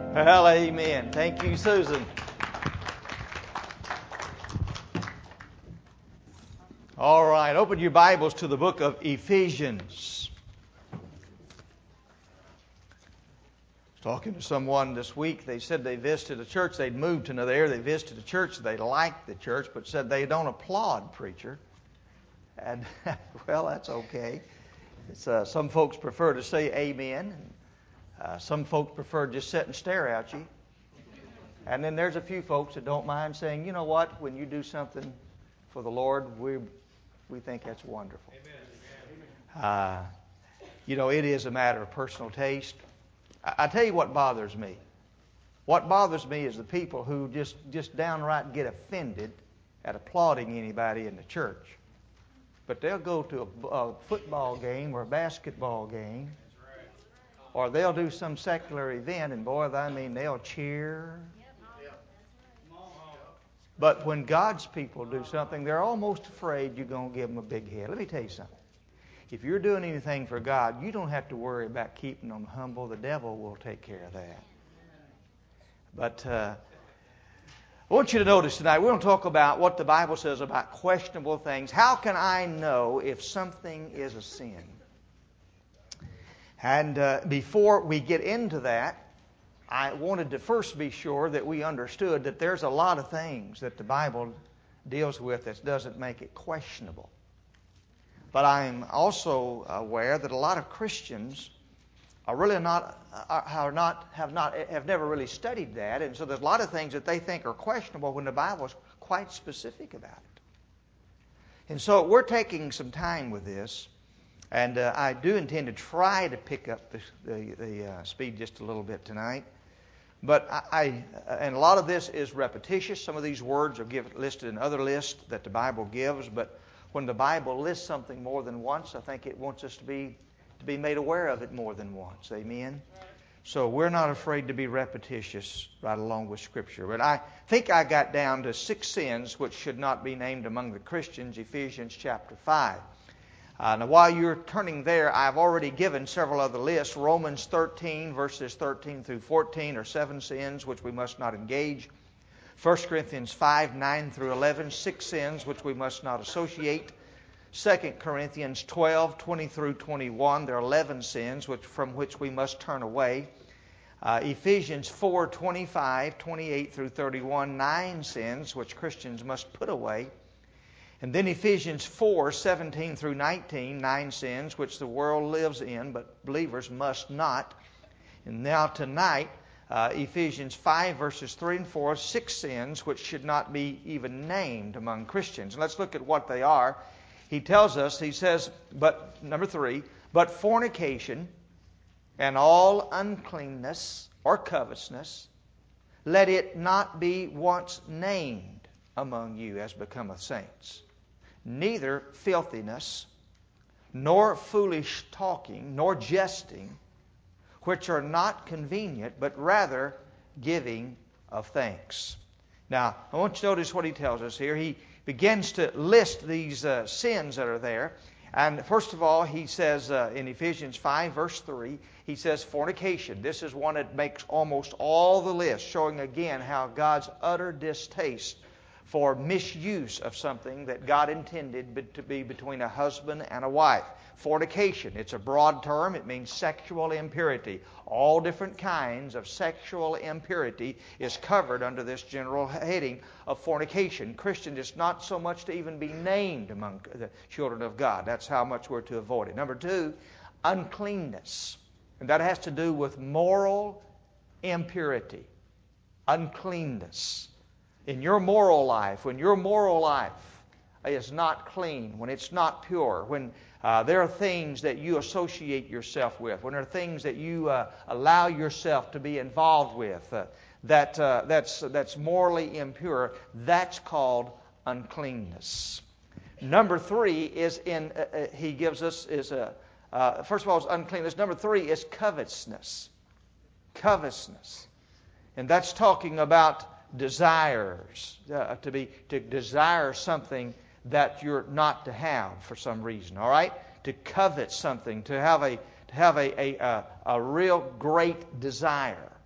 Well, amen. Thank you, Susan. All right, open your Bibles to the book of Ephesians. I was talking to someone this week. They said they visited a church. They'd moved to another area. They visited a church. They liked the church, but said they don't applaud preacher. And, well, that's okay. Some folks prefer to say amen. Some folks prefer to just sit and stare at you. And then there's a few folks that don't mind saying, you know what, when you do something for the Lord, we think that's wonderful. It is a matter of personal taste. I tell you what bothers me. What bothers me is the people who just downright get offended at applauding anybody in the church. But they'll go to a football game or a basketball game, or they'll do some secular event, and boy, they'll cheer. But when God's people do something, they're almost afraid you're going to give them a big head. Let me tell you something. If you're doing anything for God, you don't have to worry about keeping them humble. The devil will take care of that. But I want you to notice tonight, we're going to talk about what the Bible says about questionable things. How can I know if something is a sin? And before we get into that, I wanted to first be sure that we understood that there's a lot of things that the Bible deals with that doesn't make it questionable. But I'm also aware that a lot of Christians are really have never really studied that, and so there's a lot of things that they think are questionable when the Bible is quite specific about it. And so we're taking some time with this. And I do intend to try to pick up the speed just a little bit tonight. But and a lot of this is repetitious. Some of these words are listed in other lists that the Bible gives. But when the Bible lists something more than once, I think it wants us to be made aware of it more than once. Amen? So we're not afraid to be repetitious right along with Scripture. But I think I got down to 6 sins which should not be named among the Christians, Ephesians chapter 5. Now, while you're turning there, I've already given several other lists. Romans 13, verses 13 through 14 are 7 sins which we must not engage. 1 Corinthians 5, 9 through 11, 6 sins which we must not associate. 2 Corinthians 12, 20 through 21, there are 11 sins from which we must turn away. Ephesians 4, 25, 28 through 31, 9 sins which Christians must put away. And then Ephesians 4, 17 through 19, 9 sins which the world lives in, but believers must not. And now tonight, Ephesians 5, verses 3 and 4, 6 sins which should not be even named among Christians. And let's look at what they are. He tells us, he says, but number 3, but fornication and all uncleanness or covetousness, let it not be once named among you as becometh saints. Neither filthiness, nor foolish talking, nor jesting, which are not convenient, but rather giving of thanks. Now, I want you to notice what he tells us here. He begins to list these sins that are there. And first of all, he says in Ephesians 5, verse 3, he says fornication. This is one that makes almost all the list, showing again how God's utter distaste for misuse of something that God intended to be between a husband and a wife. Fornication, it's a broad term. It means sexual impurity. All different kinds of sexual impurity is covered under this general heading of fornication. Christian is not so much to even be named among the children of God. That's how much we're to avoid it. Number 2, uncleanness. And that has to do with moral impurity. Uncleanness. In your moral life, when your moral life is not clean, when it's not pure, when there are things that you associate yourself with, when there are things that you allow yourself to be involved with that's morally impure, that's called uncleanness. Number 3 is he gives us first of all is uncleanness. Number 3 is covetousness. Covetousness, and that's talking about desires, to desire something that you're not to have for some reason. All right, to covet something, to have a real great desire.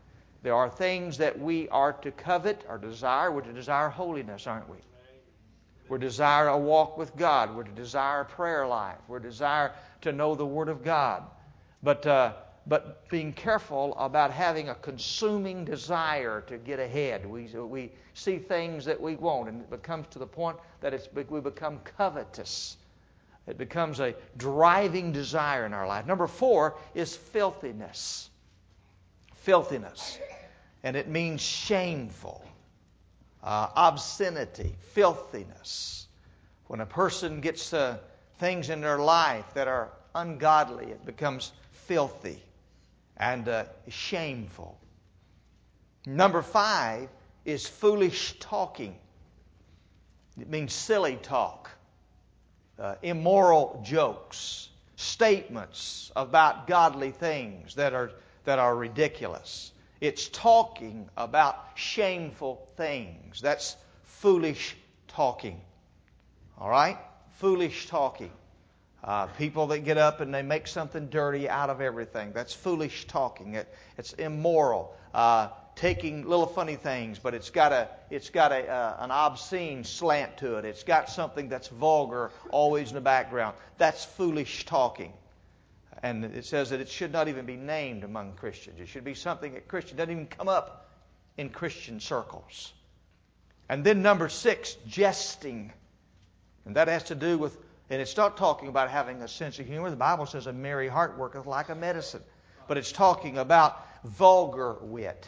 There are things that we are to covet or desire. We're to desire holiness, aren't we? We're to desire a walk with God. We're to desire a prayer life. We're to desire to know the Word of God. But being careful about having a consuming desire to get ahead. We see things that we want, and it becomes to the point that we become covetous. It becomes a driving desire in our life. Number 4 is filthiness. Filthiness. And it means shameful, obscenity, filthiness. When a person gets things in their life that are ungodly, it becomes filthy and shameful. Number 5 is foolish talking. It means silly talk, immoral jokes, statements about godly things that are ridiculous. It's talking about shameful things. That's foolish talking. All right? Foolish talking. People that get up and they make something dirty out of everything. That's foolish talking. It's immoral. Taking little funny things, but it's got an obscene slant to it. It's got something that's vulgar always in the background. That's foolish talking. And it says that it should not even be named among Christians. It should be something that Christian doesn't even come up in Christian circles. And then number 6, jesting. And that has to do with, and it's not talking about having a sense of humor. The Bible says a merry heart worketh like a medicine. But it's talking about vulgar wit.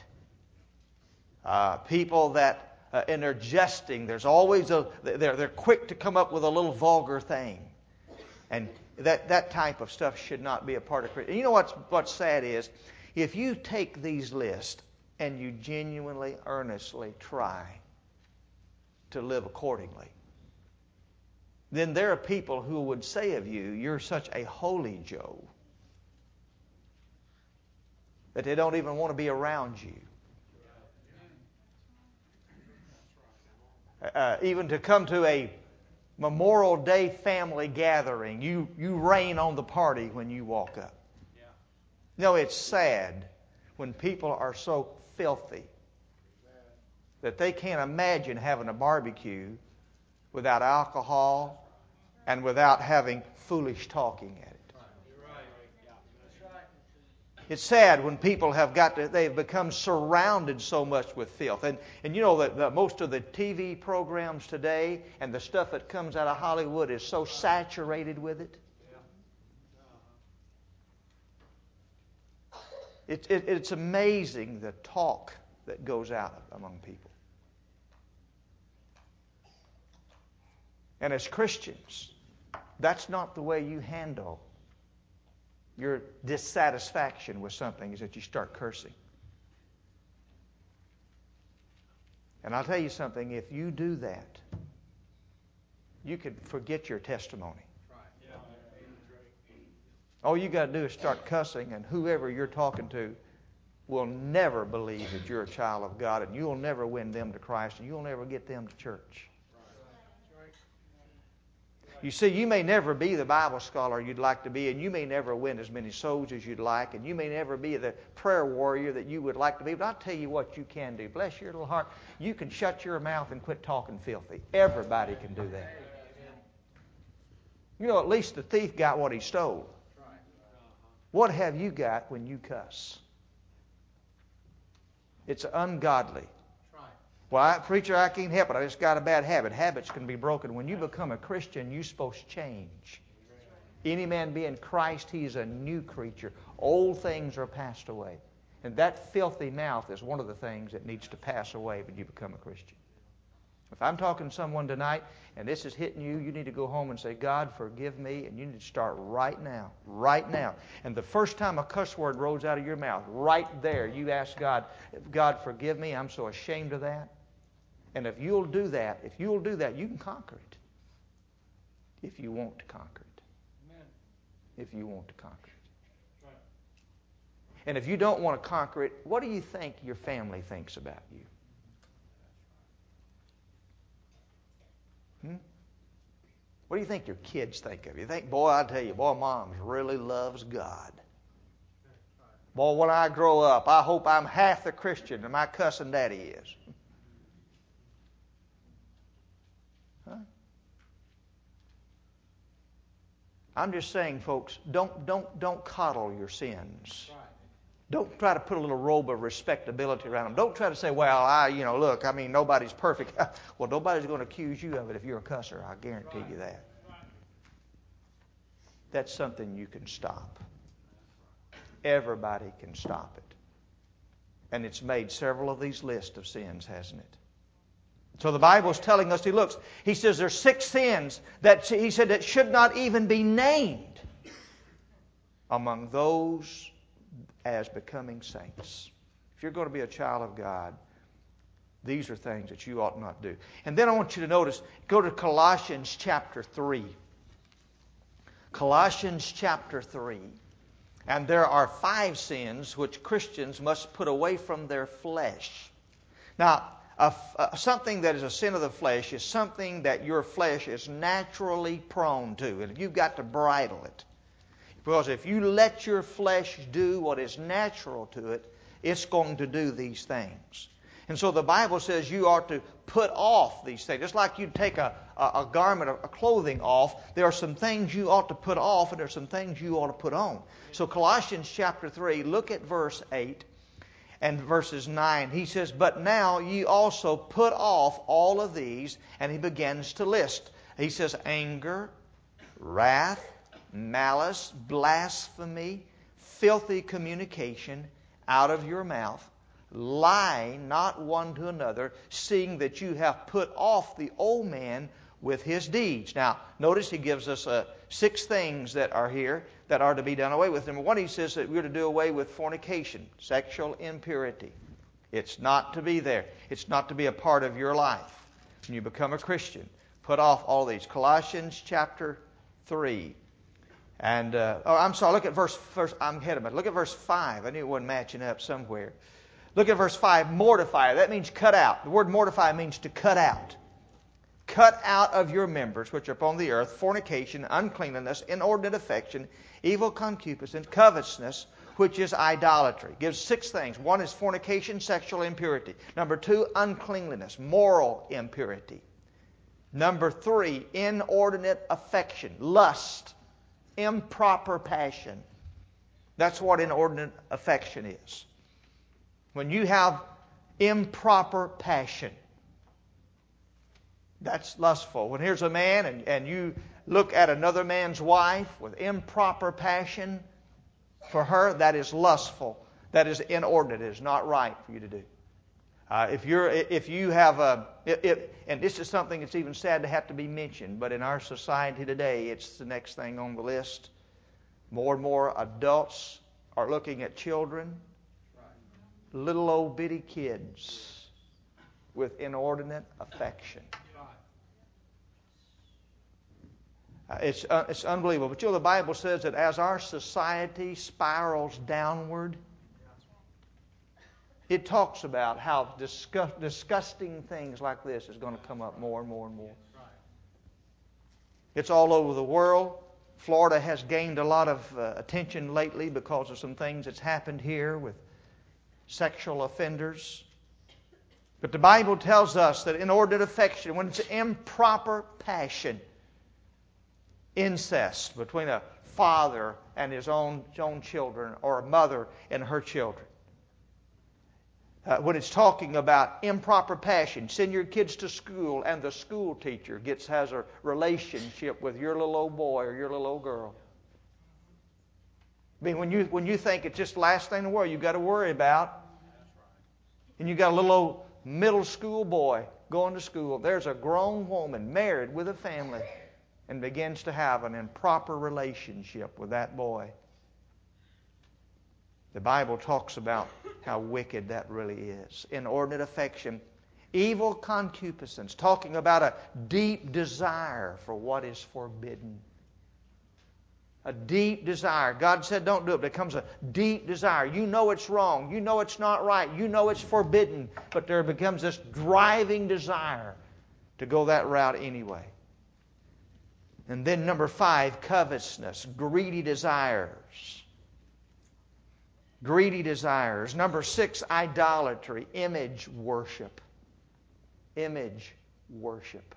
People that, in their jesting, there's always they're quick to come up with a little vulgar thing. And that type of stuff should not be a part of Christianity. You know what's sad is, if you take these lists and you genuinely, earnestly try to live accordingly, then there are people who would say of you, you're such a holy Joe, that they don't even want to be around you. Even to come to a Memorial Day family gathering, you rain on the party when you walk up. No, it's sad when people are so filthy that they can't imagine having a barbecue without alcohol and without having foolish talking at it. It's sad when people they've become surrounded so much with filth. And you know that most of the TV programs today and the stuff that comes out of Hollywood is so saturated with it. It's amazing the talk that goes out among people. And as Christians, that's not the way you handle your dissatisfaction with something, is that you start cursing. And I'll tell you something, if you do that, you could forget your testimony. All you got to do is start cussing, and whoever you're talking to will never believe that you're a child of God, and you'll never win them to Christ, and you'll never get them to church. You see, you may never be the Bible scholar you'd like to be, and you may never win as many souls as you'd like, and you may never be the prayer warrior that you would like to be, but I'll tell you what you can do. Bless your little heart. You can shut your mouth and quit talking filthy. Everybody can do that. You know, at least the thief got what he stole. What have you got when you cuss? It's ungodly. Well, preacher, I can't help it. I just got a bad habit. Habits can be broken. When you become a Christian, you're supposed to change. Any man be in Christ, he is a new creature. Old things are passed away. And that filthy mouth is one of the things that needs to pass away when you become a Christian. If I'm talking to someone tonight and this is hitting you, you need to go home and say, God, forgive me, and you need to start right now, right now. And the first time a cuss word rolls out of your mouth, right there, you ask God, God, forgive me, I'm so ashamed of that. And if you'll do that, you can conquer it. If you want to conquer it. Amen. If you want to conquer it. Right. And if you don't want to conquer it, what do you think your family thinks about you? What do you think your kids think of you? You think, boy, I tell you, boy, Mom really loves God. Boy, when I grow up, I hope I'm half the Christian that my cussing daddy is. Huh? I'm just saying, folks, don't coddle your sins. Don't try to put a little robe of respectability around them. Don't try to say, well, look, I mean, nobody's perfect. Well, nobody's going to accuse you of it if you're a cusser. I guarantee you that. That's something you can stop. Everybody can stop it. And it's made several of these lists of sins, hasn't it? So the Bible's telling us, he says there's 6 sins that he said that should not even be named among those as becoming saints. If you're going to be a child of God, these are things that you ought not do. And then I want you to notice, go to Colossians chapter 3. Colossians chapter 3. And there are 5 sins which Christians must put away from their flesh. Now, something that is a sin of the flesh is something that your flesh is naturally prone to. And you've got to bridle it. Because if you let your flesh do what is natural to it, it's going to do these things. And so the Bible says you are to put off these things. Just like you take a garment, a clothing off, there are some things you ought to put off and there are some things you ought to put on. So Colossians chapter 3, look at verse 8 and verses 9. He says, but now ye also put off all of these, and he begins to list. He says, anger, wrath, malice, blasphemy, filthy communication out of your mouth. Lie not one to another, seeing that you have put off the old man with his deeds. Now, notice he gives us 6 things that are here that are to be done away with. Number 1, he says that we're to do away with fornication, sexual impurity. It's not to be there. It's not to be a part of your life. When you become a Christian, put off all these. Colossians chapter 3. And, look at verse, I'm ahead of it. Look at verse 5. I knew it wasn't matching up somewhere. Look at verse 5, mortify. That means cut out. The word mortify means to cut out. Cut out of your members, which are upon the earth, fornication, uncleanness, inordinate affection, evil concupiscence, covetousness, which is idolatry. Gives 6 things. 1 is fornication, sexual impurity. Number 2, uncleanliness, moral impurity. Number 3, inordinate affection, lust, improper passion. That's what inordinate affection is. When you have improper passion, that's lustful. When here's a man and you look at another man's wife with improper passion for her, that is lustful. That is inordinate. It is not right for you to do. If you have and this is something that's even sad to have to be mentioned, but in our society today, it's the next thing on the list. More and more adults are looking at children, little old bitty kids with inordinate affection. It's unbelievable. But the Bible says that as our society spirals downward, it talks about how disgusting things like this is going to come up more and more and more. It's all over the world. Florida has gained a lot of attention lately because of some things that's happened here with sexual offenders. But the Bible tells us that inordinate affection, when it's improper passion, incest between a father and his own children, or a mother and her children. When it's talking about improper passion, send your kids to school and the school teacher has a relationship with your little old boy or your little old girl. I mean, when you think it's just the last thing in the world you've got to worry about, and you got a little old middle school boy going to school, there's a grown woman married with a family and begins to have an improper relationship with that boy. The Bible talks about how wicked that really is. Inordinate affection, evil concupiscence, talking about a deep desire for what is forbidden. A deep desire. God said don't do it, but it becomes a deep desire. You know it's wrong. You know it's not right. You know it's forbidden. But there becomes this driving desire to go that route anyway. And then number 5, covetousness, greedy desires. greedy desires. Number 6, idolatry, image worship. Image worship.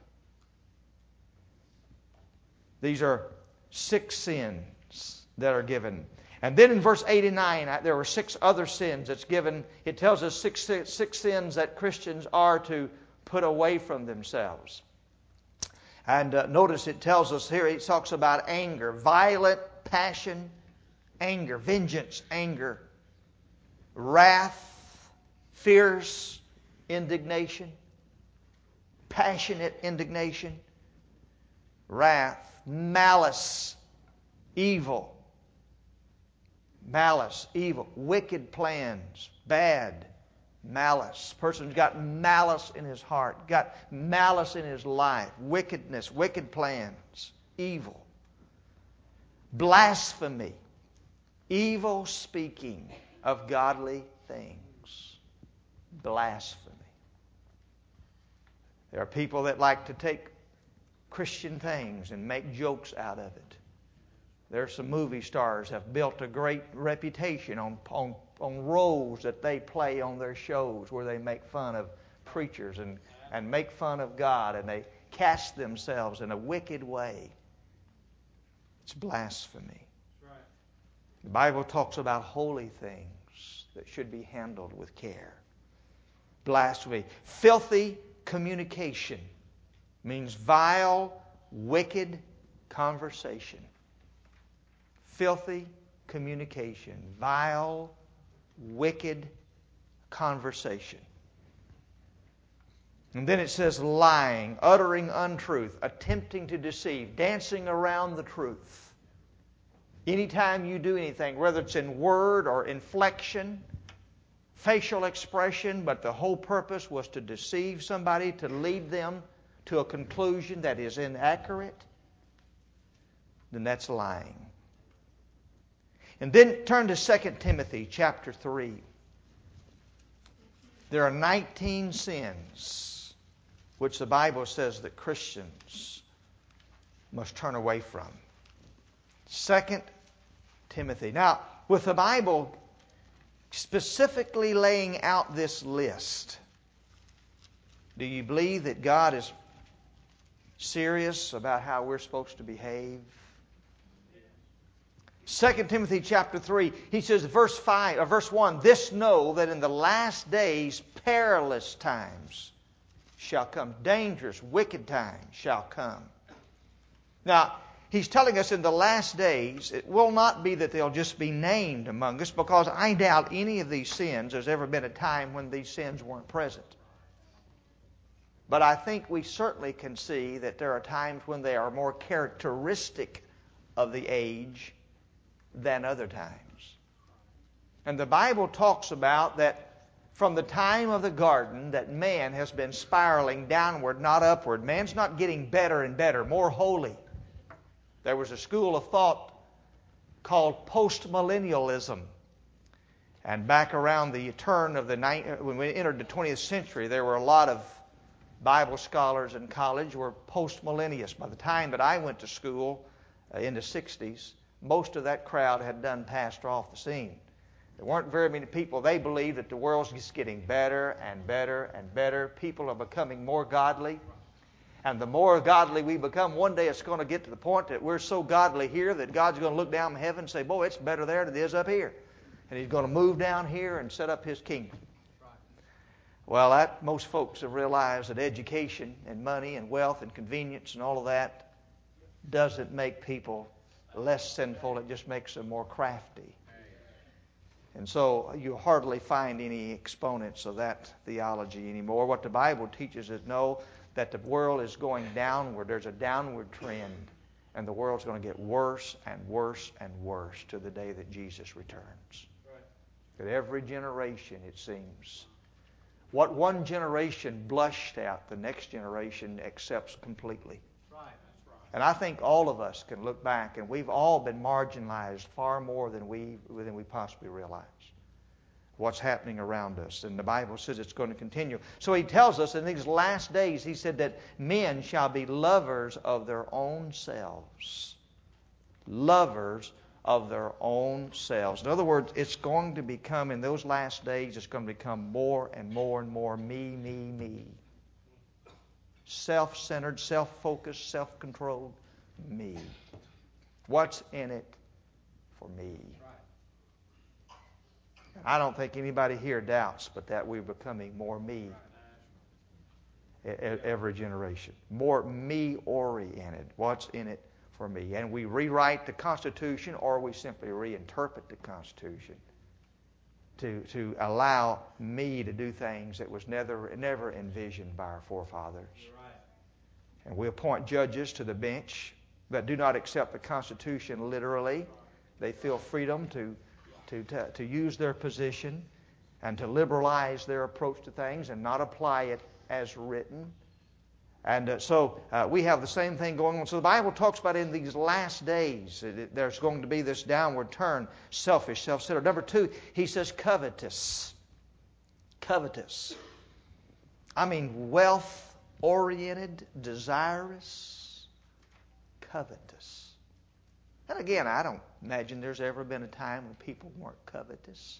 These are 6 sins that are given. And then in verse 89, there were 6 other sins that's given. It tells us six sins that Christians are to put away from themselves. And notice it tells us here, it talks about anger, violent passion, anger, vengeance, anger, wrath, fierce indignation, passionate indignation, wrath, malice, evil. Malice, evil, wicked plans, bad, malice. Person's got malice in his heart, got malice in his life, wickedness, wicked plans, evil. Blasphemy, evil speaking of godly things. Blasphemy. There are people that like to take Christian things and make jokes out of it. There's some movie stars have built a great reputation on roles that they play on their shows where they make fun of preachers and make fun of God, and they cast themselves in a wicked way. It's blasphemy. The Bible talks about holy things that should be handled with care. Blasphemy. Filthy communication means vile, wicked conversation. Filthy communication, vile, wicked conversation. And then it says lying, uttering untruth, attempting to deceive, dancing around the truth. Anytime you do anything, whether it's in word or inflection, facial expression, but the whole purpose was to deceive somebody, to lead them to a conclusion that is inaccurate, then that's lying. And then turn to 2 Timothy chapter 3. There are 19 sins which the Bible says that Christians must turn away from. 2 Timothy. Now, with the Bible specifically laying out this list, do you believe that God is serious about how we're supposed to behave? 2 Timothy chapter 3, he says, verse 1, "This know that in the last days perilous times shall come." Dangerous, wicked times shall come. Now, he's telling us in the last days, it will not be that they'll just be named among us, because I doubt any of these sins, there's ever been a time when these sins weren't present. But I think we certainly can see that there are times when they are more characteristic of the age than other times. And the Bible talks about that from the time of the garden that man has been spiraling downward, not upward. Man's not getting better and better, more holy. There was a school of thought called postmillennialism. And back around the turn of when we entered the 20th century, there were a lot of Bible scholars in college who were postmillennialists. By the time that I went to school in the 60s, most of that crowd had done passed off the scene. There weren't very many people. They believed that the world's just getting better and better and better. People are becoming more godly. And the more godly we become, one day it's going to get to the point that we're so godly here that God's going to look down from heaven and say, "Boy, it's better there than it is up here." And He's going to move down here and set up His kingdom. Well, most folks have realized that education and money and wealth and convenience and all of that doesn't make people less sinful. It just makes them more crafty. And so you hardly find any exponents of that theology anymore. What the Bible teaches is that the world is going downward. There's a downward trend. And the world's going to get worse and worse and worse to the day that Jesus returns. That every generation, it seems, what one generation blushed at, the next generation accepts completely. And I think all of us can look back, and we've all been marginalized far more than we possibly realize. What's happening around us. And the Bible says it's going to continue. So He tells us in these last days, He said that men shall be lovers of their own selves. Lovers of their own selves. In other words, it's going to become, in those last days, it's going to become more and more and more me, me, me. Self-centered, self-focused, self-controlled me. What's in it for me? I don't think anybody here doubts but that we're becoming more me every generation. More me-oriented. What's in it for me? And we rewrite the Constitution, or we simply reinterpret the Constitution to allow me to do things that was never envisioned by our forefathers. And we appoint judges to the bench that do not accept the Constitution literally. They feel freedom to use their position and to liberalize their approach to things and not apply it as written. And so we have the same thing going on. So the Bible talks about in these last days, there's going to be this downward turn, selfish, self-centered. Number two, he says covetous. Covetous. I mean wealth-oriented, desirous, covetous. And again, I don't imagine there's ever been a time when people weren't covetous.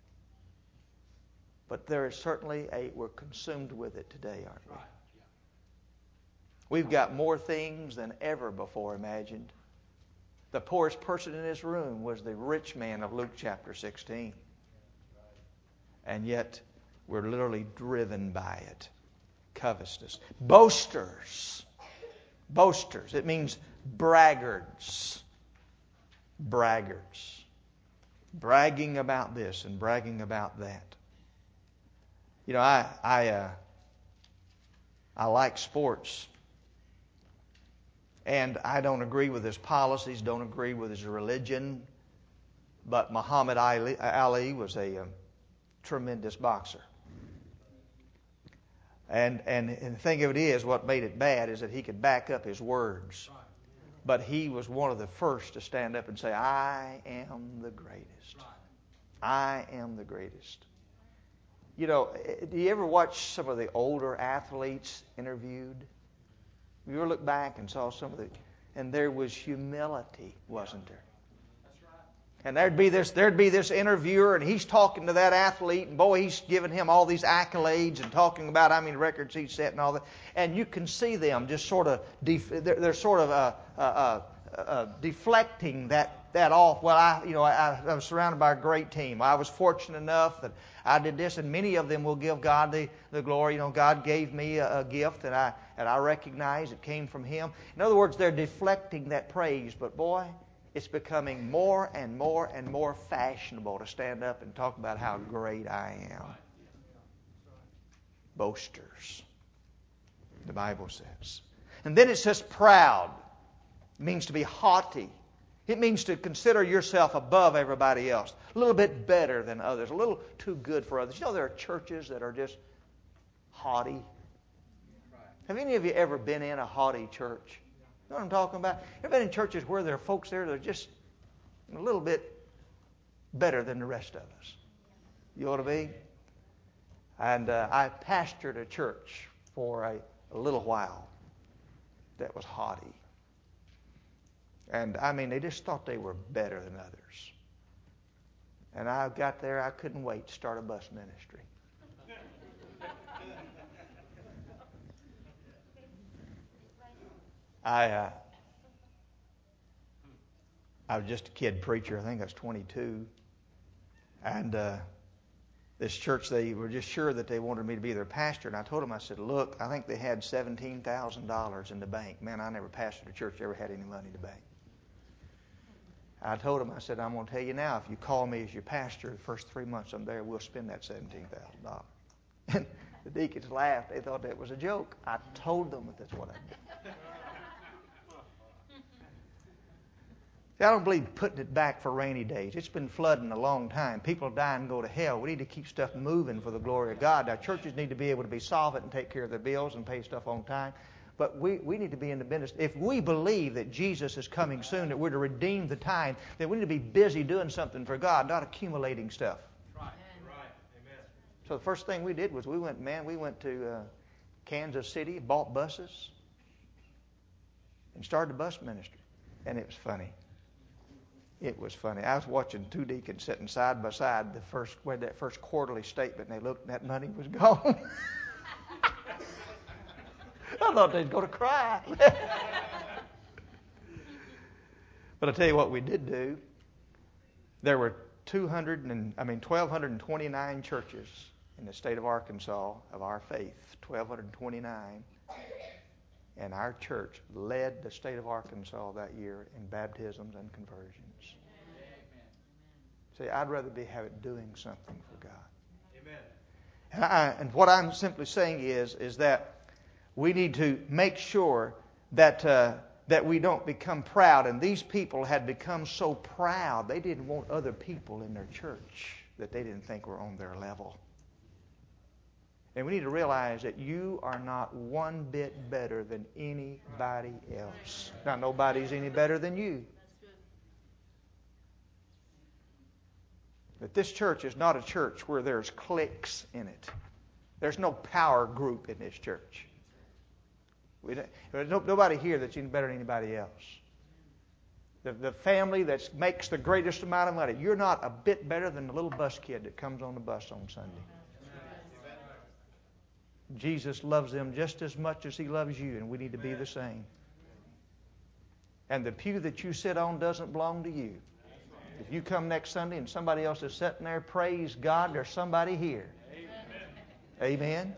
But there is certainly we're consumed with it today, aren't we? We've got more things than ever before imagined. The poorest person in this room was the rich man of Luke chapter 16. And yet, we're literally driven by it. Covetousness. Boasters. Boasters. It means braggarts. Braggarts. Bragging about this and bragging about that. You know, I like sports. And I don't agree with his policies, don't agree with his religion. But Muhammad Ali was a tremendous boxer. And the thing of it is, what made it bad is that he could back up his words. But he was one of the first to stand up and say, I am the greatest. I am the greatest. You know, do you ever watch some of the older athletes interviewed? You ever look back and saw some of the, and there was humility, wasn't there? And there'd be this interviewer, and he's talking to that athlete, and boy, he's giving him all these accolades and talking about how many records he's set and all that. And you can see them just sort of they're sort of deflecting that off. Well, I was surrounded by a great team. I was fortunate enough that I did this, and many of them will give God the glory. You know, God gave me a gift, and I recognize it came from Him. In other words, they're deflecting that praise, but boy, it's becoming more and more and more fashionable to stand up and talk about how great I am. Boasters, the Bible says. And then it says proud. It means to be haughty. It means to consider yourself above everybody else. A little bit better than others. A little too good for others. You know, there are churches that are just haughty. Have any of you ever been in a haughty church? You know what I'm talking about? Ever been in churches where there are folks there that are just a little bit better than the rest of us? You ought to be. And I pastored a church for a little while that was haughty. And I mean, they just thought they were better than others. And I got there, I couldn't wait to start a bus ministry. I was just a kid preacher. I think I was 22. And this church, they were just sure that they wanted me to be their pastor. And I told them, I said, look, I think they had $17,000 in the bank. Man, I never pastored a church that ever had any money in the bank. I told them, I said, I'm going to tell you now, if you call me as your pastor the first 3 months I'm there, we'll spend that $17,000. And the deacons laughed. They thought that was a joke. I told them that that's what I did. See, I don't believe putting it back for rainy days. It's been flooding a long time. People die and go to hell. We need to keep stuff moving for the glory of God. Our churches need to be able to be solvent and take care of their bills and pay stuff on time. But we need to be in the business. If we believe that Jesus is coming soon, that we're to redeem the time, then we need to be busy doing something for God, not accumulating stuff. Right. Amen. So the first thing we did was we went to Kansas City, bought buses, and started a bus ministry. And it was funny. It was funny. I was watching two deacons sitting side by side when that first quarterly statement, and they looked and that money was gone. I thought they was going to cry. But I'll tell you what we did do. There were 1,229 churches in the state of Arkansas of our faith, 1,229. And our church led the state of Arkansas that year in baptisms and conversions. See, I'd rather have it doing something for God. Amen. And what I'm simply saying is that we need to make sure that we don't become proud. And these people had become so proud, they didn't want other people in their church that they didn't think were on their level. And we need to realize that you are not one bit better than anybody else. Now, nobody's any better than you. But this church is not a church where there's cliques in it. There's no power group in this church. There's nobody here that's any better than anybody else. The family that makes the greatest amount of money, you're not a bit better than the little bus kid that comes on the bus on Sunday. Jesus loves them just as much as He loves you, and we need to be the same. And the pew that you sit on doesn't belong to you. If you come next Sunday and somebody else is sitting there, praise God, there's somebody here. Amen.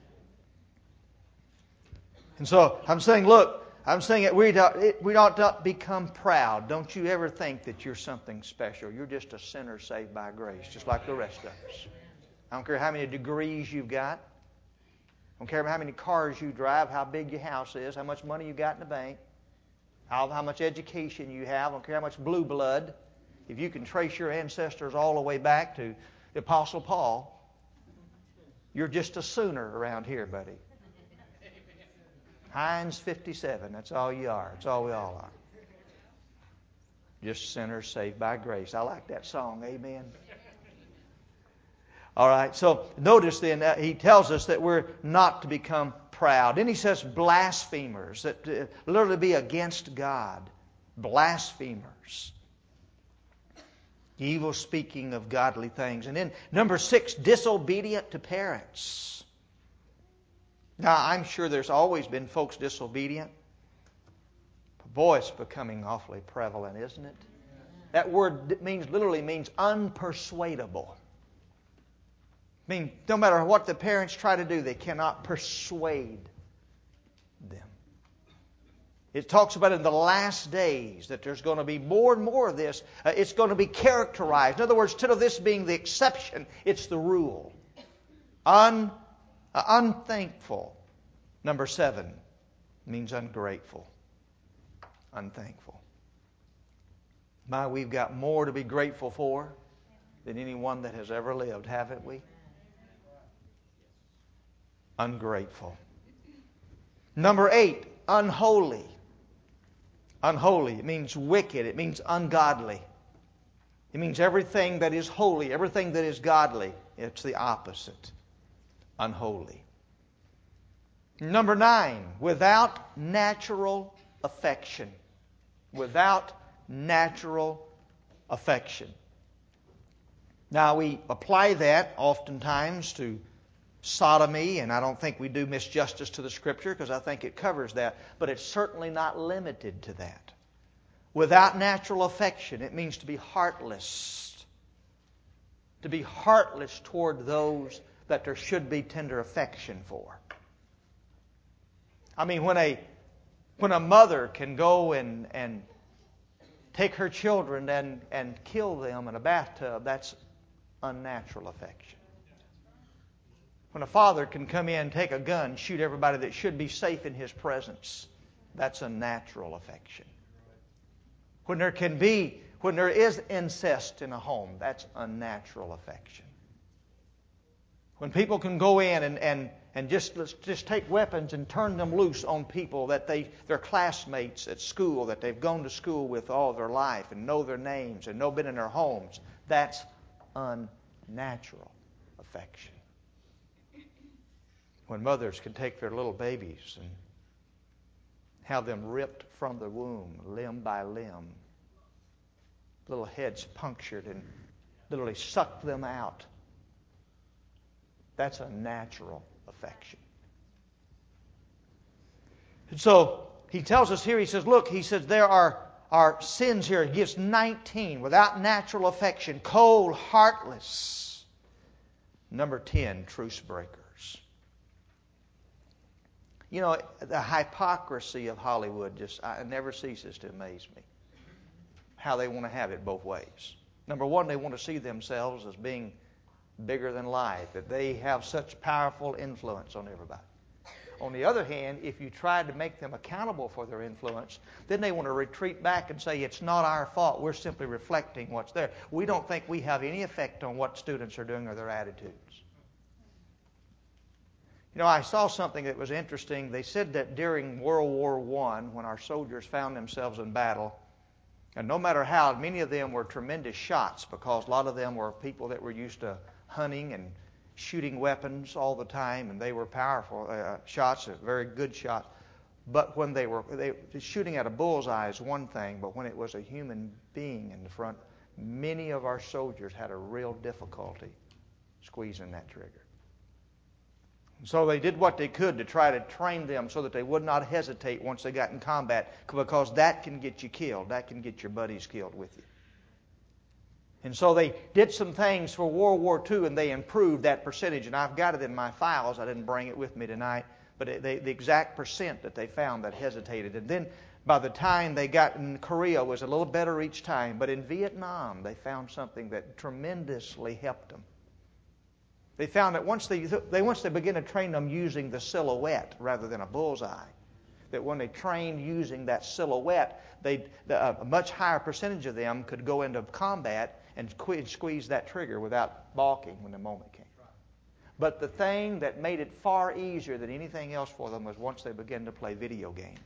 And so I'm saying, look, that we ought not become proud. Don't you ever think that you're something special. You're just a sinner saved by grace, just like the rest of us. I don't care how many degrees you've got. I don't care how many cars you drive, how big your house is, how much money you got in the bank, how much education you have. I don't care how much blue blood. If you can trace your ancestors all the way back to the Apostle Paul, you're just a Sooner around here, buddy. Heinz 57, that's all you are. That's all we all are. Just sinners saved by grace. I like that song, amen. All right, so notice then he tells us that we're not to become proud. Then he says blasphemers, that literally be against God. Blasphemers. Evil speaking of godly things. And then number 6, disobedient to parents. Now, I'm sure there's always been folks disobedient. But boy, it's becoming awfully prevalent, isn't it? That word literally means unpersuadable. I mean, no matter what the parents try to do, they cannot persuade them. It talks about in the last days that there's going to be more and more of this. It's going to be characterized. In other words, instead of this being the exception, it's the rule. Unthankful. Number 7 means ungrateful. Unthankful. We've got more to be grateful for than anyone that has ever lived, haven't we? Ungrateful. Number 8, unholy. Unholy. It means wicked. It means ungodly. It means everything that is holy, everything that is godly. It's the opposite. Unholy. Number 9, without natural affection. Without natural affection. Now we apply that oftentimes to sodomy, and I don't think we do misjustice to the Scripture because I think it covers that, but it's certainly not limited to that. Without natural affection, it means to be heartless. To be heartless toward those that there should be tender affection for. I mean, when a mother can go and take her children and kill them in a bathtub, that's unnatural affection. When a father can come in, take a gun, shoot everybody that should be safe in his presence, that's unnatural affection. When there is incest in a home, that's unnatural affection. When people can go in and just take weapons and turn them loose on people that they're classmates at school, that they've gone to school with all their life and know their names and know been in their homes, that's unnatural affection. When mothers can take their little babies and have them ripped from the womb, limb by limb, little heads punctured and literally sucked them out. That's a natural affection. And so he tells us here, he says, look, he says there are sins here. He gives 19 without natural affection, cold, heartless. Number 10, truce breakers. You know, the hypocrisy of Hollywood it never ceases to amaze me. How they want to have it both ways. Number one, they want to see themselves as being bigger than life, that they have such powerful influence on everybody. On the other hand, if you try to make them accountable for their influence, then they want to retreat back and say, it's not our fault, we're simply reflecting what's there. We don't think we have any effect on what students are doing or their attitudes. You know, I saw something that was interesting. They said that during World War I, when our soldiers found themselves in battle, and no matter how, many of them were tremendous shots because a lot of them were people that were used to hunting and shooting weapons all the time, and they were powerful shots, very good shots. But when they shooting at a bullseye is one thing, but when it was a human being in the front, many of our soldiers had a real difficulty squeezing that trigger. So they did what they could to try to train them so that they would not hesitate once they got in combat, because that can get you killed. That can get your buddies killed with you. And so they did some things for World War II, and they improved that percentage. And I've got it in my files. I didn't bring it with me tonight. But the exact percent that they found that hesitated. And then by the time they got in Korea, it was a little better each time. But in Vietnam, they found something that tremendously helped them. They found that once they began to train them using the silhouette rather than a bullseye, that when they trained using that silhouette, a much higher percentage of them could go into combat and squeeze that trigger without balking when the moment came. But the thing that made it far easier than anything else for them was once they began to play video games.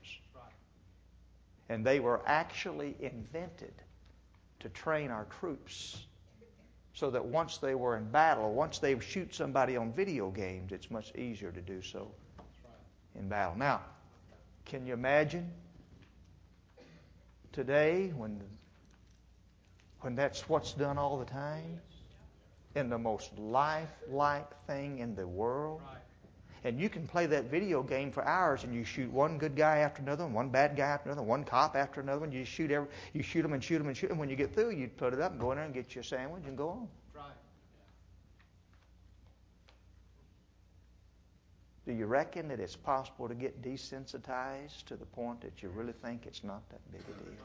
And they were actually invented to train our troops so that once they were in battle, once they shoot somebody on video games, it's much easier to do so in battle. Now, can you imagine today when that's what's done all the time? In the most lifelike thing in the world. And you can play that video game for hours and you shoot one good guy after another, one bad guy after another, one cop after another one. You shoot them and shoot them and shoot them. When you get through, you put it up and go in there and get your sandwich and go on. Do you reckon that it's possible to get desensitized to the point that you really think it's not that big a deal?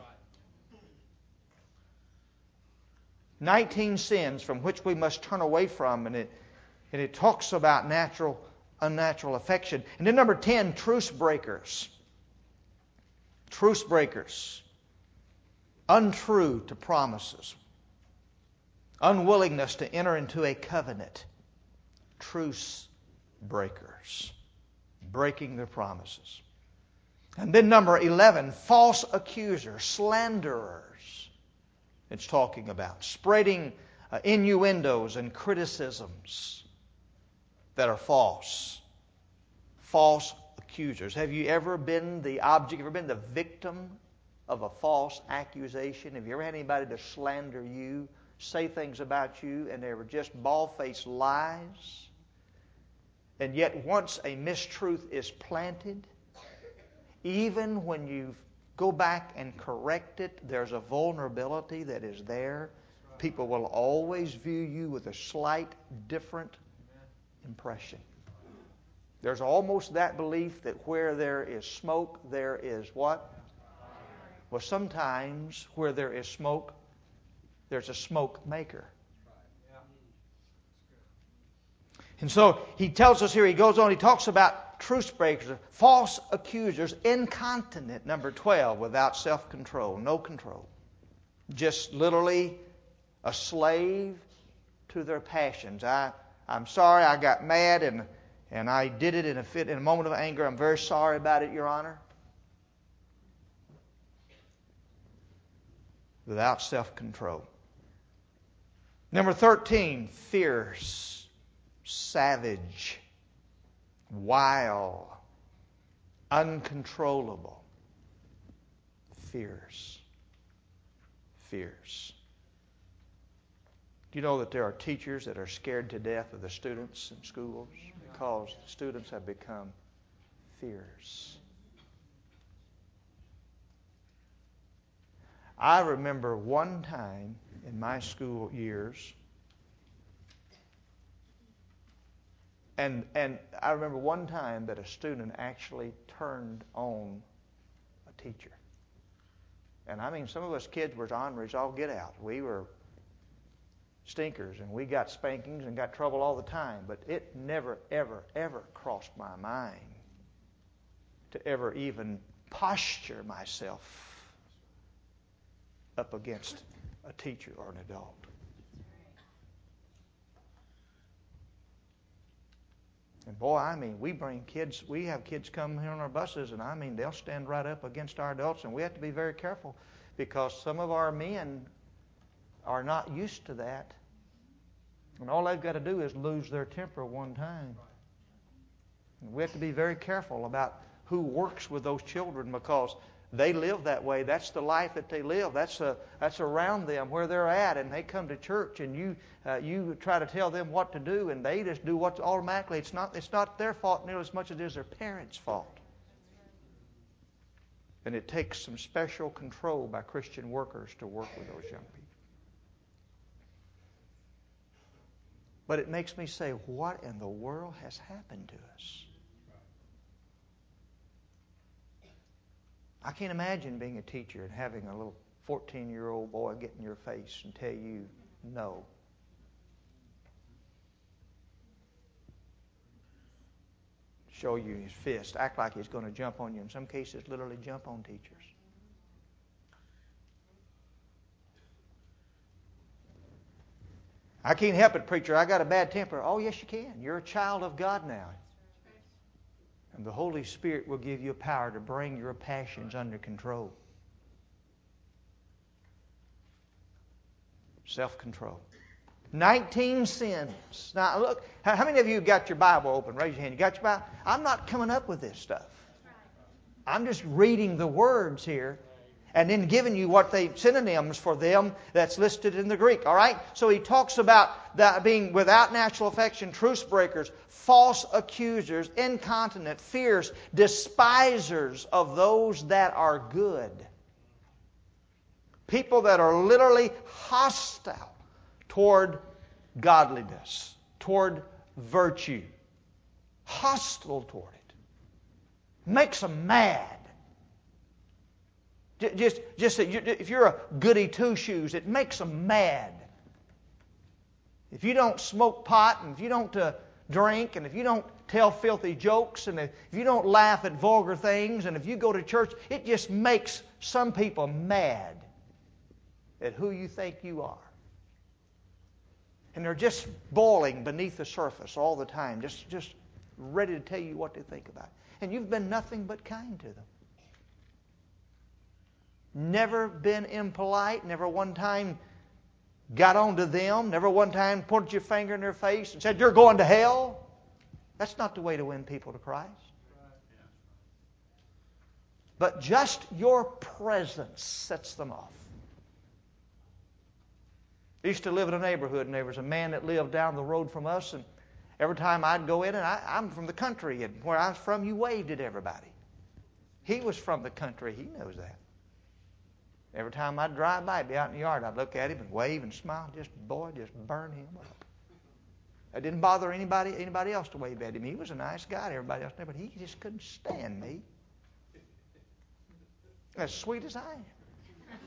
19 sins from which we must turn away from, and it talks about unnatural affection. And then number 10, truce breakers. Truce breakers. Untrue to promises. Unwillingness to enter into a covenant. Truce breakers. Breaking their promises. And then number 11, false accusers, slanderers. It's talking about spreading innuendos and criticisms that are false. False accusers. Have you ever been the object, ever been the victim of a false accusation? Have you ever had anybody to slander you, say things about you, and they were just bald-faced lies? And yet once a mistruth is planted, even when you go back and correct it, there's a vulnerability that is there. People will always view you with a slight different impression. There's almost that belief that where there is smoke, there is what? Well, sometimes where there is smoke, there's a smoke maker. And so he tells us here, he goes on, he talks about truce breakers, false accusers, incontinent, number 12, without self-control, no control. Just literally a slave to their passions. I'm sorry, I got mad and I did it in a moment of anger. I'm very sorry about it, Your Honor. Without self-control. Number 13, fierce. Savage, wild, uncontrollable, fierce. you know that there are teachers that are scared to death of the students in schools because the students have become fierce? I remember one time in my school years, and I remember one time that a student actually turned on a teacher. And I mean, some of us kids were orneries all get out. We were stinkers, and we got spankings and got trouble all the time. But it never, ever, ever crossed my mind to ever even posture myself up against a teacher or an adult. And boy, I mean, we have kids come here on our buses, and I mean, they'll stand right up against our adults, and we have to be very careful because some of our men are not used to that. And all they've got to do is lose their temper one time. And we have to be very careful about who works with those children because they live that way. That's the life that they live. That's around them where they're at, and they come to church, and you try to tell them what to do, and they just do what's automatically. It's not their fault nearly as much as it is their parents' fault. And it takes some special control by Christian workers to work with those young people. But it makes me say, what in the world has happened to us? I can't imagine being a teacher and having a little 14-year-old boy get in your face and tell you no. Show you his fist, act like he's going to jump on you. In some cases, literally jump on teachers. I can't help it, preacher. I got a bad temper. Oh, yes, you can. You're a child of God now. And the Holy Spirit will give you power to bring your passions under control. Self-control. 19 sins. Now, look, how many of you got your Bible open? Raise your hand. You got your Bible? I'm not coming up with this stuff. I'm just reading the words here and then giving you what they synonyms for them that's listed in the Greek. All right? So he talks about that being without natural affection, truce breakers, false accusers, incontinent, fierce, despisers of those that are good. People that are literally hostile toward godliness, toward virtue. Hostile toward it. Makes them mad. Just if you're a goody two-shoes, it makes them mad. If you don't smoke pot, and if you don't drink, and if you don't tell filthy jokes, and if you don't laugh at vulgar things, and if you go to church, it just makes some people mad at who you think you are. And they're just boiling beneath the surface all the time, just ready to tell you what they think about it. And you've been nothing but kind to them. Never been impolite, never one time got on to them, never one time pointed your finger in their face and said, "You're going to hell." That's not the way to win people to Christ. But just your presence sets them off. I used to live in a neighborhood, and there was a man that lived down the road from us, and every time I'd go in, and I'm from the country, and where I was from, you waved at everybody. He was from the country. He knows that. Every time I'd drive by, I'd be out in the yard, I'd look at him and wave and smile. Just burn him up. It didn't bother anybody else to wave at him. He was a nice guy to everybody else there, but he just couldn't stand me. As sweet as I am.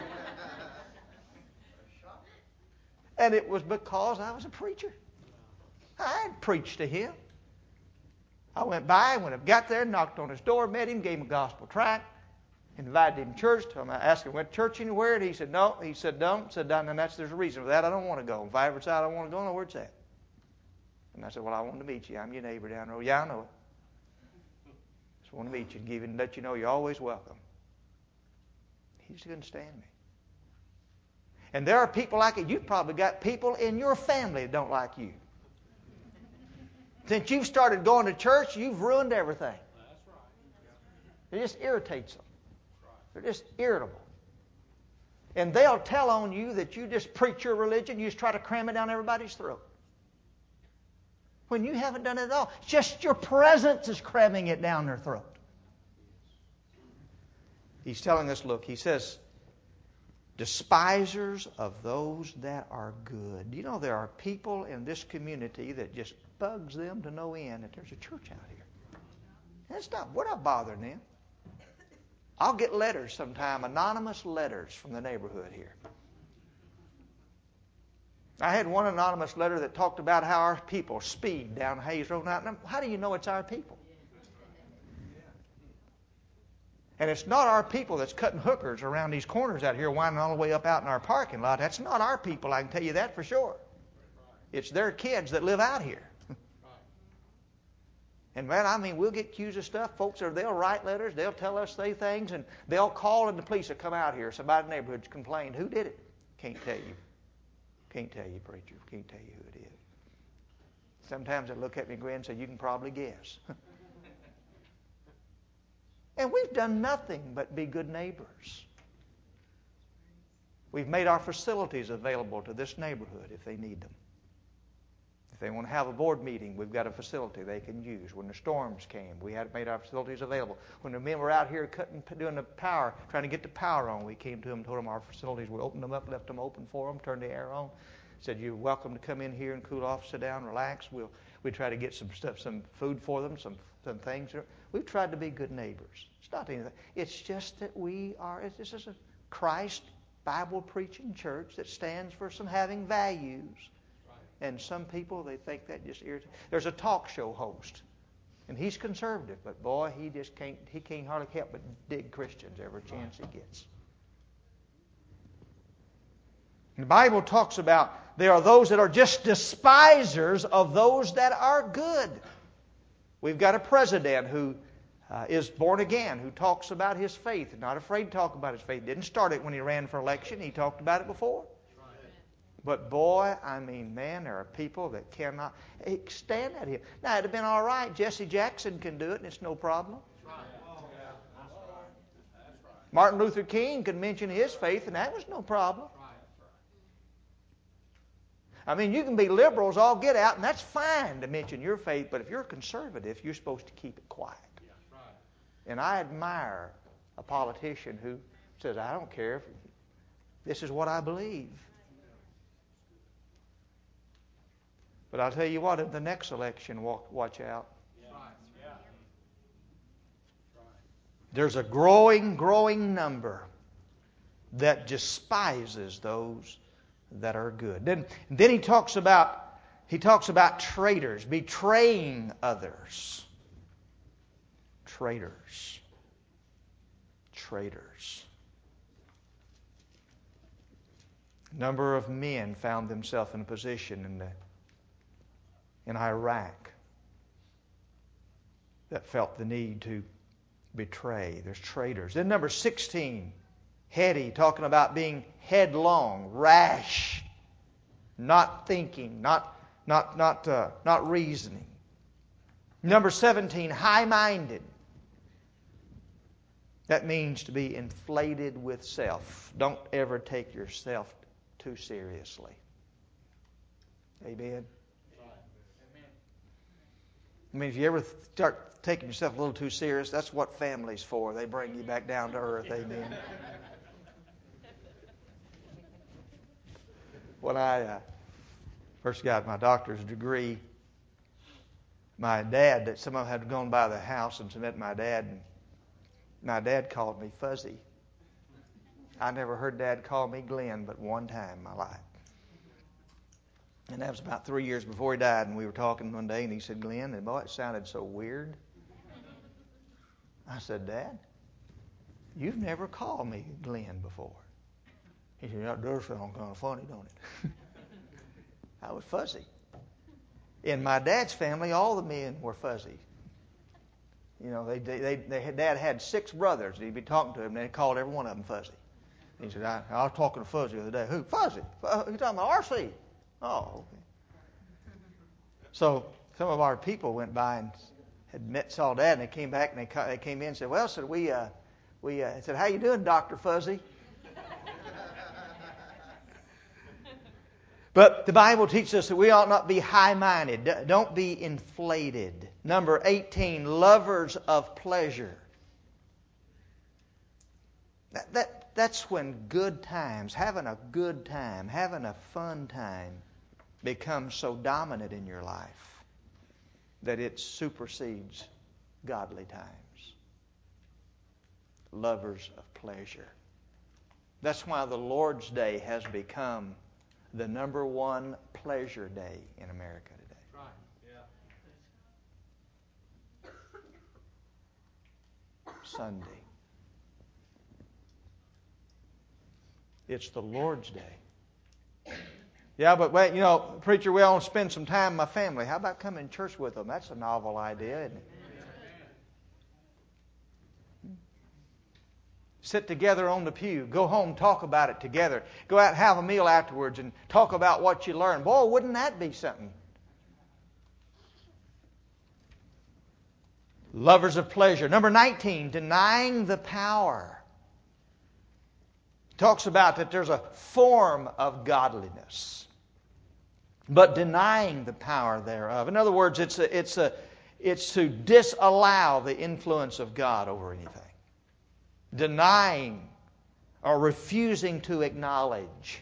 And it was because I was a preacher. I had preached to him. I went by, when I got there, knocked on his door, met him, gave him a gospel tract, invited him to church. Told him, I asked him, went to church anywhere? And he said, no. He said, don't. Said, no, and there's a reason for that. I don't want to go. If I ever said I don't want to go, I know where it's at. And I said, well, I wanted to meet you. I'm your neighbor down the road. Yeah, I know it. Just want to meet you and give you and let you know you're always welcome. He just couldn't stand me. And there are people like it. You've probably got people in your family that don't like you. Since you've started going to church, you've ruined everything. That's right. It just irritates them. They're just irritable. And they'll tell on you that you just preach your religion, you just try to cram it down everybody's throat. When you haven't done it at all. Just your presence is cramming it down their throat. He's telling us, look, he says, despisers of those that are good. You know, there are people in this community that just bugs them to no end that there's a church out here. We're not bothering them. I'll get letters sometime, anonymous letters from the neighborhood here. I had one anonymous letter that talked about how our people speed down Hayes Road. Now, how do you know it's our people? And it's not our people that's cutting hookers around these corners out here, winding all the way up out in our parking lot. That's not our people, I can tell you that for sure. It's their kids that live out here. And man, I mean, we'll get accused of stuff. Folks, they'll write letters, they'll tell us things, and they'll call and the police will come out here. Somebody in the neighborhood's complained. Who did it? Can't tell you. Can't tell you, preacher. Can't tell you who it is. Sometimes they look at me and grin and say, you can probably guess. And we've done nothing but be good neighbors. We've made our facilities available to this neighborhood if they need them. If they want to have a board meeting, we've got a facility they can use. When the storms came, we had made our facilities available. When the men were out here doing the power, trying to get the power on, we came to them and told them our facilities. We opened them up, left them open for them, turned the air on. Said, you're welcome to come in here and cool off, sit down, relax. We try to get some stuff, some food for them, some things. We've tried to be good neighbors. It's not anything. It's just that this is a Christ Bible preaching church that stands for some having values. And some people, they think that just irritates. There's a talk show host, and he's conservative, but boy, he can't hardly help but dig Christians every chance he gets. The Bible talks about there are those that are just despisers of those that are good. We've got a president who is born again, who talks about his faith, and not afraid to talk about his faith. Didn't start it when he ran for election. He talked about it before. But boy, I mean, man, there are people that cannot stand at him. Now, it'd have been all right. Jesse Jackson can do it, and it's no problem. Martin Luther King could mention his faith, and that was no problem. I mean, you can be liberals all get out, and that's fine to mention your faith, but if you're a conservative, you're supposed to keep it quiet. And I admire a politician who says, I don't care if this is what I believe. But I'll tell you what, in the next election, watch out. There's a growing number that despises those that are good. Then he talks about traitors, betraying others. Traitors. A number of men found themselves in a position in Iraq that felt the need to betray. There's traitors. Then number 16, heady, talking about being headlong, rash, not thinking, not reasoning. Number 17, high-minded. That means to be inflated with self. Don't ever take yourself too seriously. Amen. I mean, if you ever start taking yourself a little too serious, that's what family's for. They bring you back down to earth. Amen. When I first got my doctor's degree, my dad, that some of them had gone by the house and met my dad, and my dad called me Fuzzy. I never heard Dad call me Glenn but one time in my life. And that was about 3 years before he died, and we were talking one day, and he said, Glenn, and boy, it sounded so weird. I said, Dad, you've never called me Glenn before. He said, that does sound kind of funny, don't it? I was fuzzy. In my dad's family, all the men were fuzzy. You know, Dad had 6 brothers. He'd be talking to them, and they called every one of them Fuzzy. He said, I was talking to Fuzzy the other day. Who? Fuzzy? You're talking about R.C.? Oh, okay. So some of our people went by and saw Dad, and they came back, and they came in and said, well, we said, how you doing, Dr. Fuzzy? But the Bible teaches us that we ought not be high-minded. Don't be inflated. Number 18, lovers of pleasure. That's when good times, having a good time, having a fun time, becomes so dominant in your life that it supersedes godly times. Lovers of pleasure. That's why the Lord's Day has become the number one pleasure day in America today. Right. Yeah. Sunday. It's the Lord's Day. Yeah, but wait, preacher, we all spend some time with my family. How about coming to church with them? That's a novel idea, isn't it? Sit together on the pew. Go home, talk about it together. Go out and have a meal afterwards and talk about what you learned. Boy, wouldn't that be something? Lovers of pleasure. Number 19, denying the power. Talks about that there's a form of godliness, but denying the power thereof. In other words, it's to disallow the influence of God over anything. Denying or refusing to acknowledge.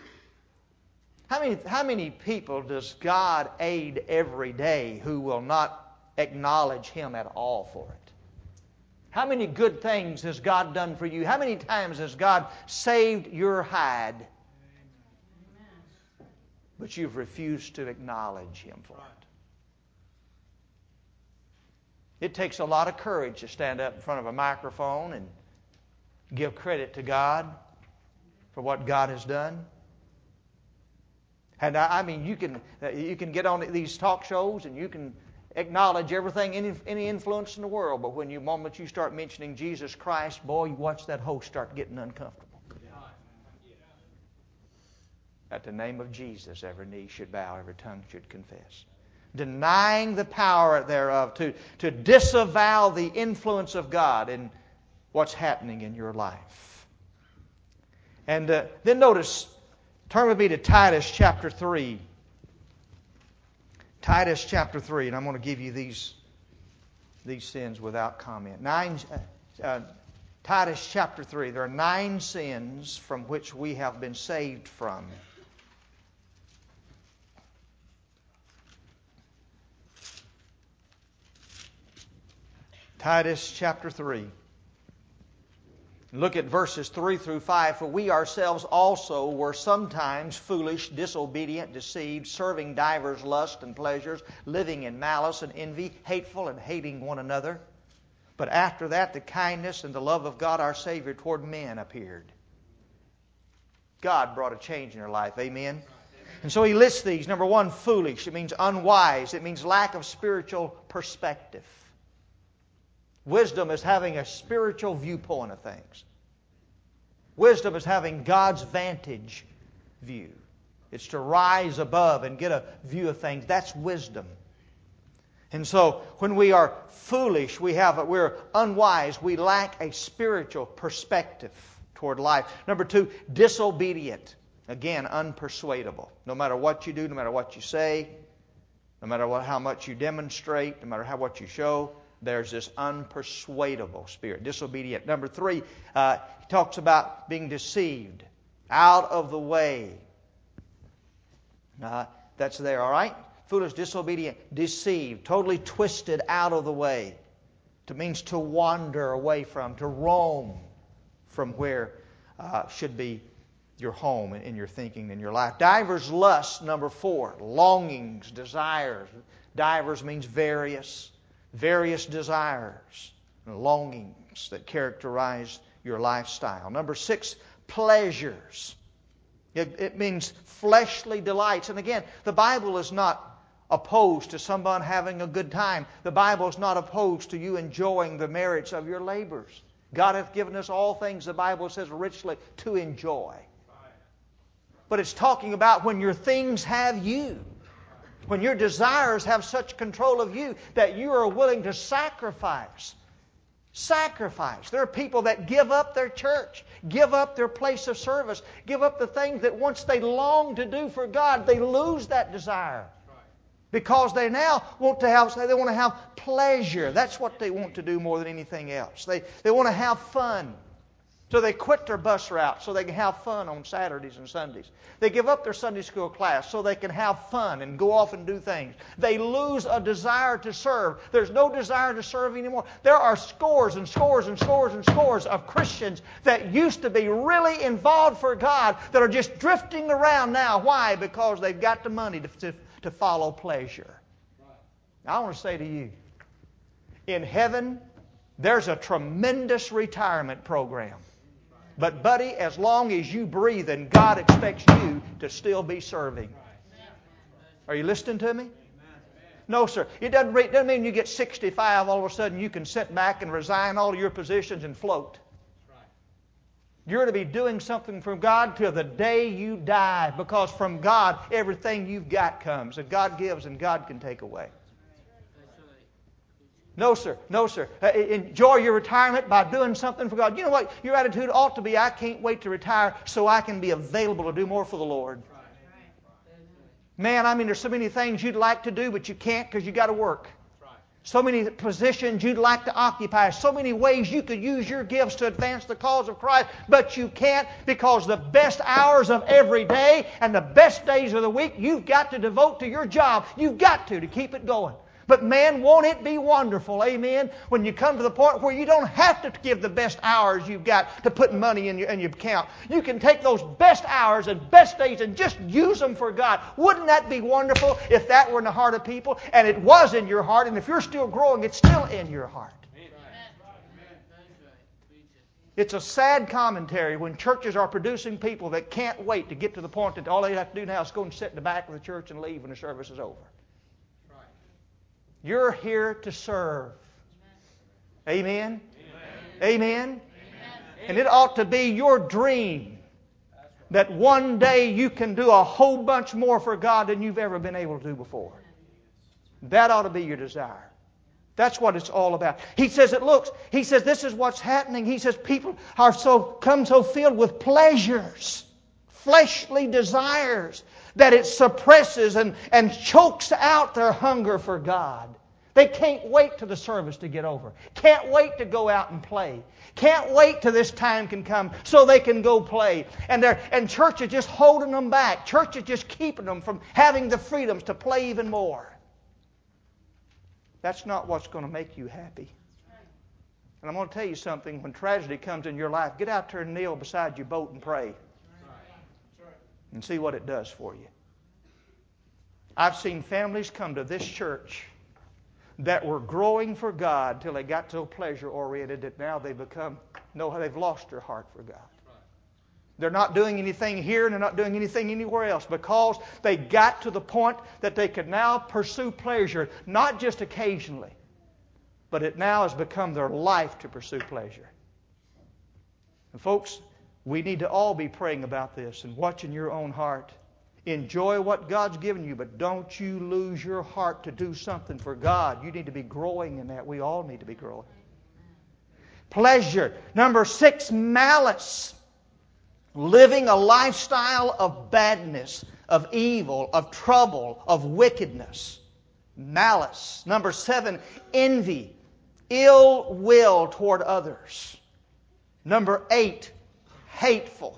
How many people does God aid every day who will not acknowledge Him at all for it? How many good things has God done for you? How many times has God saved your hide? But you've refused to acknowledge Him for it. It takes a lot of courage to stand up in front of a microphone and give credit to God for what God has done. And I mean, you can get on these talk shows and you can acknowledge everything, any influence in the world, but when moment you start mentioning Jesus Christ, boy, you watch that host start getting uncomfortable. At the name of Jesus, every knee should bow, every tongue should confess. Denying the power thereof, to disavow the influence of God in what's happening in your life. And then notice, turn with me to Titus chapter 3. Titus chapter 3, and I'm going to give you these sins without comment. Titus chapter 3, there are 9 sins from which we have been saved from. Titus chapter 3. Look at verses 3 through 5. For we ourselves also were sometimes foolish, disobedient, deceived, serving divers lusts and pleasures, living in malice and envy, hateful and hating one another. But after that, the kindness and the love of God our Savior toward men appeared. God brought a change in their life. Amen? And so he lists these. Number 1, foolish. It means unwise. It means lack of spiritual perspective. Wisdom is having a spiritual viewpoint of things. Wisdom is having God's vantage view. It's to rise above and get a view of things. That's wisdom. And so when we are foolish, we're unwise, we lack a spiritual perspective toward life. Number 2, disobedient. Again, unpersuadable. No matter what you do, no matter what you say, no matter how much you demonstrate, no matter what you show, there's this unpersuadable spirit, disobedient. Number 3, he talks about being deceived, out of the way. That's there, all right? Foolish, disobedient, deceived, totally twisted out of the way. It means to wander away from, to roam from where should be your home and in your thinking and your life. Divers lusts, number 4, longings, desires. Divers means various desires and longings that characterize your lifestyle. Number 6, pleasures. It means fleshly delights. And again, the Bible is not opposed to someone having a good time. The Bible is not opposed to you enjoying the merits of your labors. God hath given us all things, the Bible says, richly to enjoy. But it's talking about when your things have you. When your desires have such control of you that you are willing to sacrifice Sacrifice. There are people that give up their church, give up their place of service, give up the things that once they longed to do for God, they lose that desire. Because they now want to have pleasure. That's what they want to do more than anything else. They want to have fun. So they quit their bus route so they can have fun on Saturdays and Sundays. They give up their Sunday school class so they can have fun and go off and do things. They lose a desire to serve. There's no desire to serve anymore. There are scores and scores and scores and scores of Christians that used to be really involved for God that are just drifting around now. Why? Because they've got the money to follow pleasure. I want to say to you, in heaven, there's a tremendous retirement program. But buddy, as long as you breathe, and God expects you to still be serving. Are you listening to me? No, sir. It doesn't mean you get 65, all of a sudden you can sit back and resign all of your positions and float. You're to be doing something for God till the day you die, because from God everything you've got comes. And God gives and God can take away. No, sir. No, sir. Enjoy your retirement by doing something for God. You know what? Your attitude ought to be, I can't wait to retire so I can be available to do more for the Lord. Man, there's so many things you'd like to do, but you can't because you got to work. So many positions you'd like to occupy. So many ways you could use your gifts to advance the cause of Christ, but you can't, because the best hours of every day and the best days of the week you've got to devote to your job. You've got to keep it going. But man, won't it be wonderful, amen, when you come to the point where you don't have to give the best hours you've got to put money in your account. You can take those best hours and best days and just use them for God. Wouldn't that be wonderful if that were in the heart of people? And it was in your heart, and if you're still growing, it's still in your heart. It's a sad commentary when churches are producing people that can't wait to get to the point that all they have to do now is go and sit in the back of the church and leave when the service is over. You're here to serve. Amen? Amen? And it ought to be your dream that one day you can do a whole bunch more for God than you've ever been able to do before. That ought to be your desire. That's what it's all about. He says this is what's happening. He says people are so filled with pleasures, fleshly desires, that it suppresses and chokes out their hunger for God. They can't wait till the service to get over. Can't wait to go out and play. Can't wait till this time can come so they can go play. And church is just holding them back. Church is just keeping them from having the freedoms to play even more. That's not what's going to make you happy. And I'm going to tell you something. When tragedy comes in your life, get out there and kneel beside your boat and pray. And see what it does for you. I've seen families come to this church that were growing for God till they got so pleasure-oriented that now they've lost their heart for God. They're not doing anything here and they're not doing anything anywhere else because they got to the point that they could now pursue pleasure, not just occasionally, but it now has become their life to pursue pleasure. And folks, we need to all be praying about this and watching your own heart. Enjoy what God's given you, but don't you lose your heart to do something for God. You need to be growing in that. We all need to be growing. Pleasure. Number 6, malice. Living a lifestyle of badness, of evil, of trouble, of wickedness. Malice. Number 7, envy. Ill will toward others. Number 8, hateful,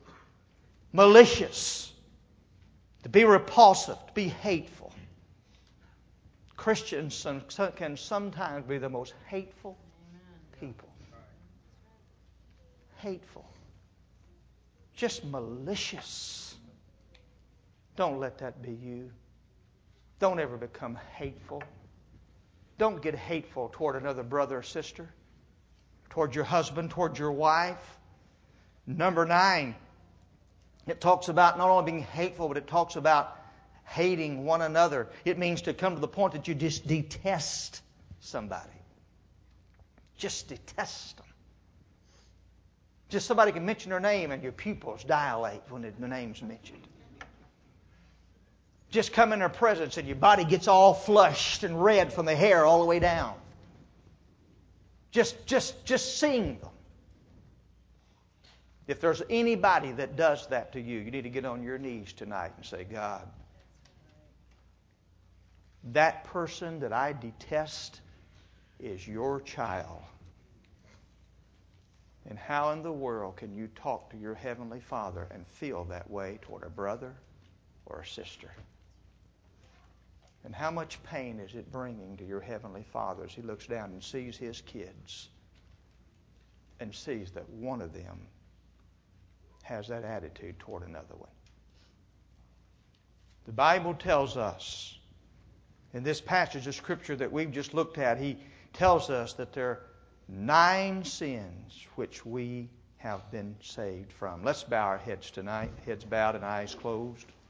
malicious, to be repulsive, to be hateful. Christians can sometimes be the most hateful people. Hateful. Just malicious. Don't let that be you. Don't ever become hateful. Don't get hateful toward another brother or sister, toward your husband, toward your wife. Number 9, it talks about not only being hateful, but it talks about hating one another. It means to come to the point that you just detest somebody. Just detest them. Just somebody can mention their name and your pupils dilate when the name's mentioned. Just come in their presence and your body gets all flushed and red from the hair all the way down. Just seeing them. If there's anybody that does that to you, you need to get on your knees tonight and say, God, that person that I detest is your child. And how in the world can you talk to your Heavenly Father and feel that way toward a brother or a sister? And how much pain is it bringing to your Heavenly Father as He looks down and sees His kids and sees that one of them has that attitude toward another one? The Bible tells us, in this passage of Scripture that we've just looked at, He tells us that there are 9 sins which we have been saved from. Let's bow our heads tonight, heads bowed and eyes closed.